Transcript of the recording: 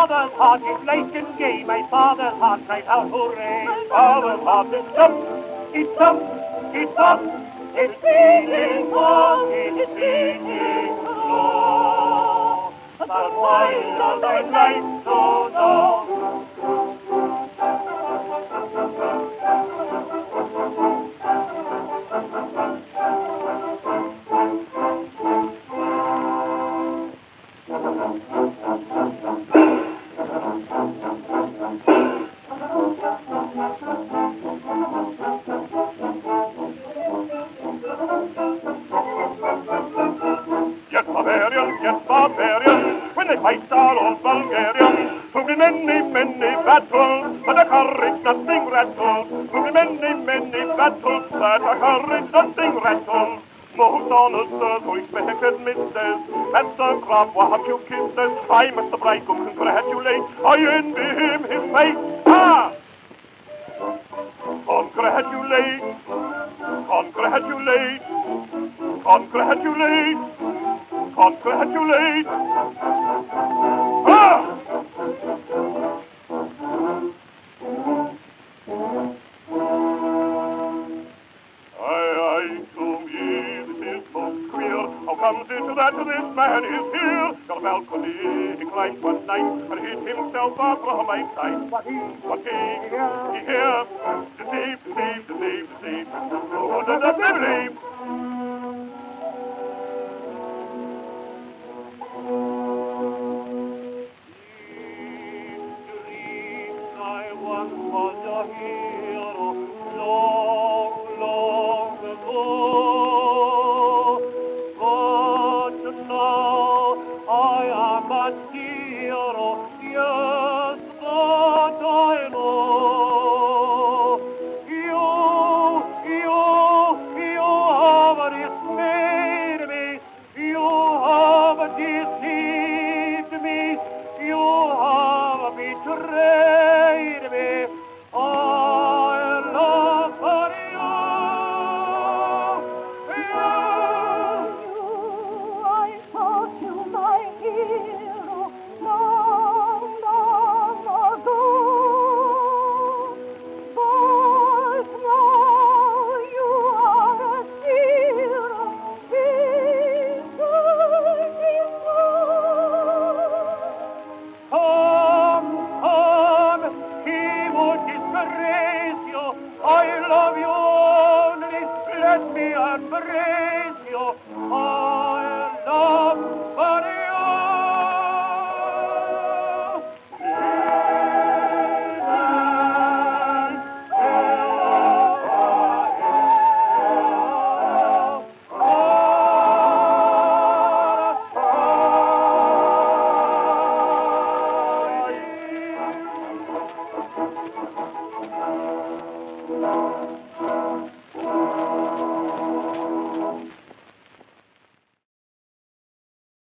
father's heart is light and gay, my father's heart cries out hooray. My father's heart is it's up, it's up, it's beating fast, it's beating slow. But why does I like so low? Yes, barbarians, when they fight our old Bulgarians, who've been many battles, but a courage nothing rattles. Who've been many battles, but a courage nothing rattles. Most honoured sirs, respected misters, and Sir Graf, what have you kissed us? I, Mr. Bridegroom, congratulate, I envy him his fate. Ah! Congratulate, congratulate, congratulate. Congratulate! Ah! Aye, to me this is most queer. How comes it that this man is here? Got a balcony, he climbed one night and hid himself from my sight. What he here? Deceive. Oh, believe. Was a hero long ago, but now I am a hero, yes, that I know. You have dismayed me, you have deceived me, you have betrayed me. I love for you. I thought you my hero long ago, but now you are a hero inside me. Come, he would disgrace you. I love you only, let me embrace you. I love